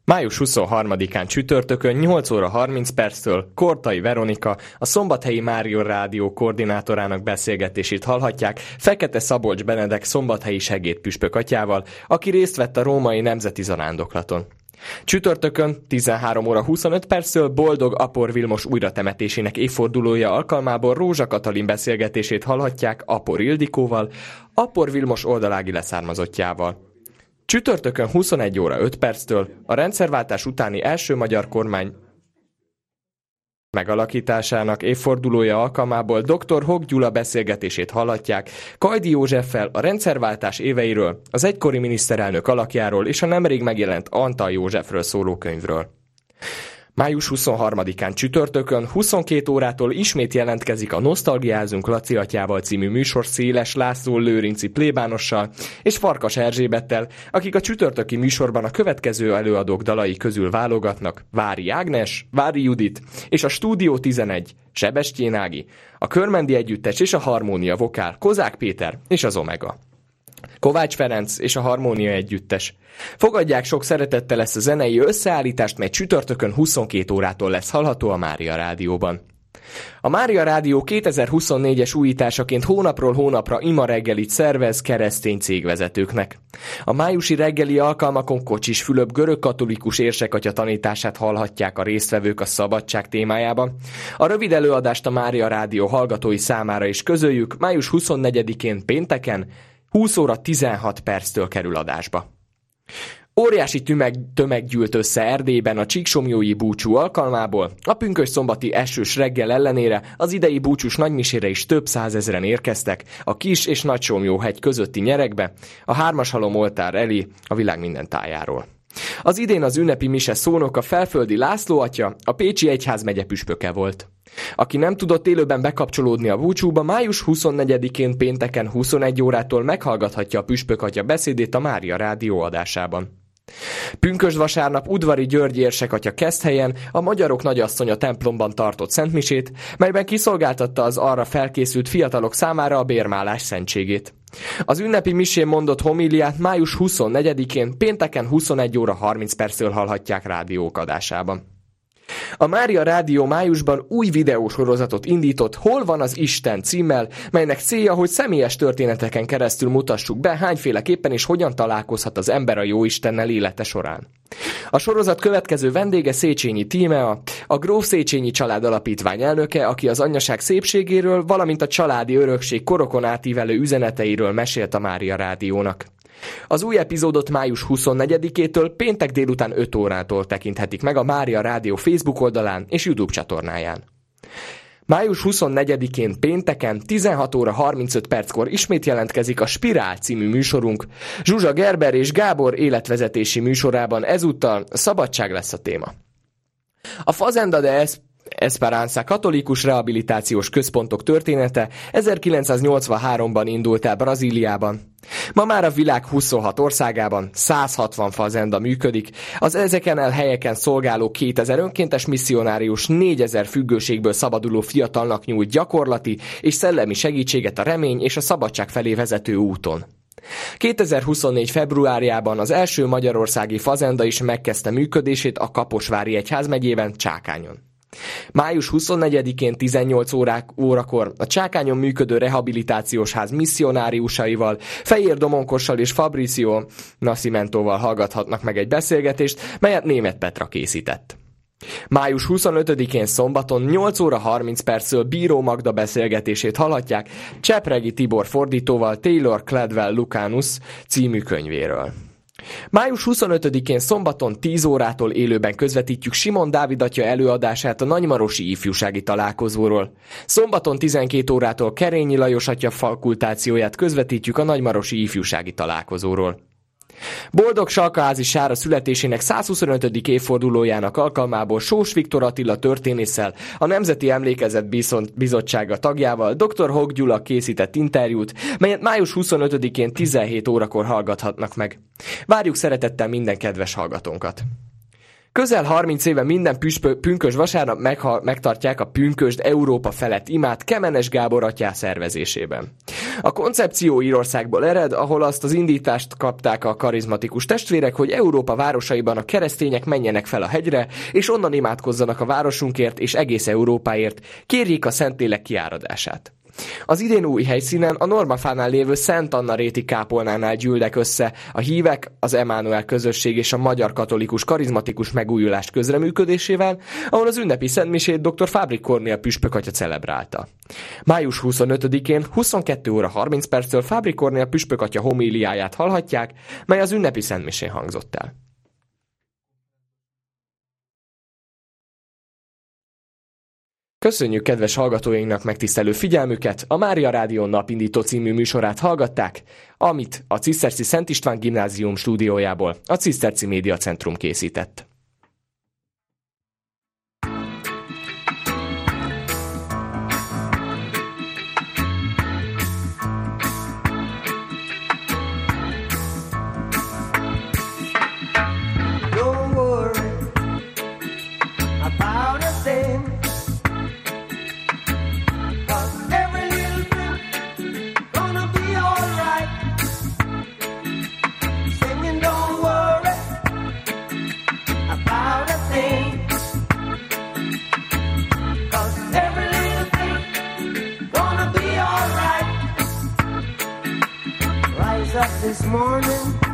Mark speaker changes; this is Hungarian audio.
Speaker 1: Május 23-án csütörtökön 8 óra 30 perctől Kortai Veronika, a Szombathelyi Mária Rádió koordinátorának beszélgetését hallhatják Fekete Szabolcs Benedek szombathelyi segédpüspök atyával, aki részt vett a római nemzeti zarándoklaton. Csütörtökön 13 óra 25 perctől Boldog Apor Vilmos újratemetésének évfordulója alkalmából Rózsa Katalin beszélgetését hallhatják Apor Ildikóval, Apor Vilmos oldalági leszármazottjával. Csütörtökön 21 óra 5 perctől a rendszerváltás utáni első magyar kormány megalakításának évfordulója alkalmából dr. Hok Gyula beszélgetését hallhatják Kajdi Józseffel a rendszerváltás éveiről, az egykori miniszterelnök alakjáról és a nemrég megjelent Antal Józsefről szóló könyvről. Május 23-án csütörtökön 22 órától ismét jelentkezik a Nosztalgiázunk Laci atyával című műsor Széles László lőrinci plébánossal és Farkas Erzsébettel, akik a csütörtöki műsorban a következő előadók dalai közül válogatnak: Vári Ágnes, Vári Judit és a Stúdió 11, Sebestyén Ági, a Körmendi Együttes és a Harmónia Vokál, Kozák Péter és az Omega. Kovács Ferenc és a Harmónia Együttes. Fogadják sok szeretettel ezt a zenei összeállítást, mely csütörtökön 22 órától lesz hallható a Mária Rádióban. A Mária Rádió 2024-es újításaként hónapról hónapra ima reggelit szervez keresztény cégvezetőknek. A májusi reggeli alkalmakon Kocsis Fülöp görögkatolikus érsekatya tanítását hallhatják a résztvevők a szabadság témájában. A rövid előadást a Mária Rádió hallgatói számára is közöljük, május 24-én pénteken 20 óra 16 perctől kerül adásba. Óriási tömeg gyűlt össze Erdélyben a csíksomlyói búcsú alkalmából. A pünkösdszombati esős reggel ellenére az idei búcsús nagymisére is több százezren érkeztek a Kis- és Nagysomlyóhegy közötti nyeregbe, a Hármashalom oltár elé a világ minden tájáról. Az idén az ünnepi mise szónoka Felföldi László atya, a Pécsi Egyházmegye püspöke volt. Aki nem tudott élőben bekapcsolódni a búcsúba, május 24-én pénteken 21 órától meghallgathatja a püspök atya beszédét a Mária Rádió adásában. Pünkösdvasárnap Udvari György érsekatya Keszthelyen a Magyarok Nagyasszonya templomban tartott szentmisét, melyben kiszolgáltatta az arra felkészült fiatalok számára a bérmálás szentségét. Az ünnepi misén mondott homíliát május 24-én pénteken 21 óra 30 perctől hallhatják rádiók adásában. A Mária Rádió májusban új videósorozatot indított Hol van az Isten címmel, melynek célja, hogy személyes történeteken keresztül mutassuk be, hányféleképpen és hogyan találkozhat az ember a Jóistennel élete során. A sorozat következő vendége Széchenyi Tímea, a Gróf Széchenyi Család Alapítvány elnöke, aki az anyaság szépségéről, valamint a családi örökség korokon átívelő üzeneteiről mesélt a Mária Rádiónak. Az új epizódot május 24-től péntek délután 5 órától tekinthetik meg a Mária Rádió Facebook oldalán és YouTube csatornáján. Május 24-én pénteken 16 óra 35 perckor ismét jelentkezik a Spirál című műsorunk. Zsuzsa Gerber és Gábor életvezetési műsorában ezúttal szabadság lesz a téma. A Fazenda de Esperanza katolikus rehabilitációs központok története 1983-ban indult el Brazíliában. Ma már a világ 26 országában 160 fazenda működik, az ezeken el helyeken szolgáló 2000 önkéntes misszionárius 4000 függőségből szabaduló fiatalnak nyújt gyakorlati és szellemi segítséget a remény és a szabadság felé vezető úton. 2024. februárjában az első magyarországi fazenda is megkezdte működését a Kaposvári Egyházmegyében, Csákányon. Május 24-én 18 órakor a Csákányon működő rehabilitációs ház misszionáriusaival, Fejér Domonkossal és Fabrizio Nascimentóval hallgathatnak meg egy beszélgetést, melyet Németh Petra készített. Május 25-én szombaton 8 óra 30 perctől Bíró Magda beszélgetését hallhatják Csepregi Tibor fordítóval Taylor Cladwell Lucanus című könyvéről. Május 25-én szombaton 10 órától élőben közvetítjük Simon Dávid atya előadását a Nagymarosi ifjúsági találkozóról. Szombaton 12 órától Kerényi Lajos atya fakultációját közvetítjük a Nagymarosi ifjúsági találkozóról. Boldog Salkaházi Sára születésének 125. évfordulójának alkalmából Sós Viktor Attila történésszel, a Nemzeti Emlékezet Bizottsága tagjával dr. Hok Gyula készített interjút, melyet május 25-én 17 órakor hallgathatnak meg. Várjuk szeretettel minden kedves hallgatónkat! Közel 30 éve minden pünkösd vasárnap megtartják a Pünkösd Európa felett imát Kemenes Gábor atyá szervezésében. A koncepció Írországból ered, ahol azt az indítást kapták a karizmatikus testvérek, hogy Európa városaiban a keresztények menjenek fel a hegyre, és onnan imádkozzanak a városunkért és egész Európáért, kérjék a Szentlélek kiáradását. Az idén új helyszínen a Normafánál lévő Szent Anna réti kápolnánál gyűlnek össze a hívek, az Emmanuel közösség és a magyar katolikus karizmatikus megújulás közreműködésével, ahol az ünnepi szentmisét dr. Fábrik Kornél püspökatya celebrálta. Május 25-én 22 óra 30 perccel Fábrik Kornél püspökatya homíliáját hallhatják, mely az ünnepi szentmisén hangzott el. Köszönjük kedves hallgatóinknak megtisztelő figyelmüket! A Mária Rádió Napindító című műsorát hallgatták, amit a Ciszterci Szent István Gimnázium stúdiójából a Ciszterci Média Centrum készített.
Speaker 2: Up this morning